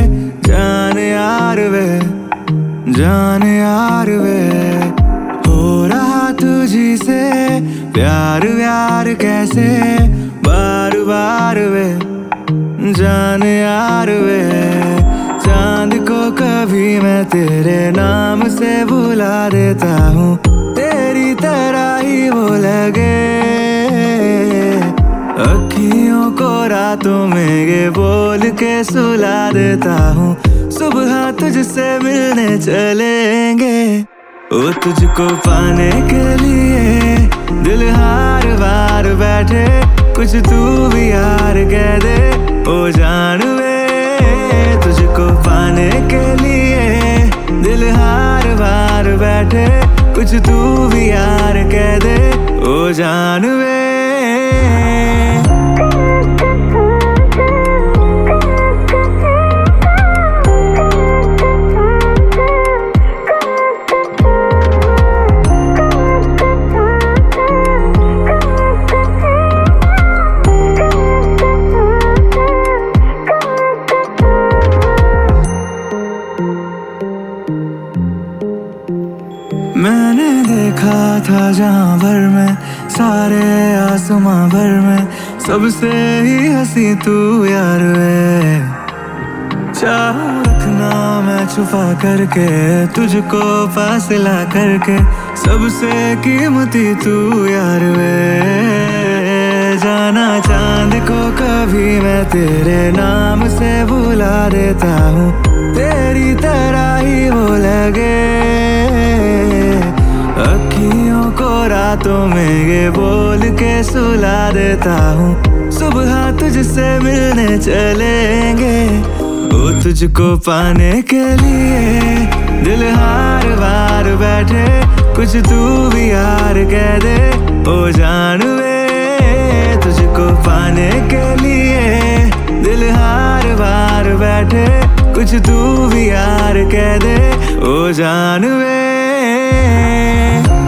जान यार वे, जान यार वे। हो रहा तुझी से प्यार व्यार कैसे बार बार वे, जान यार वे। चांद को कभी मैं तेरे नाम से बुला देता हूँ, तेरी तरह ही वो लगे। अखियों को रातों में ये बोल के सुला देता हूँ, सुबह तुझसे मिलने चलेंगे। ओ तुझको पाने के लिए दिल हार बार बैठे, कुछ तू भी यार कह दे ओ जान वे। तुझको पाने के लिए दिल हार बार बैठे, कुछ तू भी यार कह दे ओ जान वे। मैंने देखा था जहाँ भर में, सारे आसमां भर में, सबसे ही हंसी तू यार वे। चाह रखना मैं छुपा करके, तुझको पास ला करके, सबसे कीमती तू यार वे। जाना चांद को कभी मैं तेरे नाम से बुला देता हूँ, तेरी तरह ही वो लगे। अखियों को रातों में ये बोल के सुला देता हूँ, सुबह तुझसे मिलने चलेंगे। ओ तुझको पाने के लिए दिल हार बार बैठे, कुछ तू भी यार कह दे ओ जान वे। तुझको पाने के लिए दिल हार बार बैठे, कुछ तू भी यार कह दे ओ जान वे।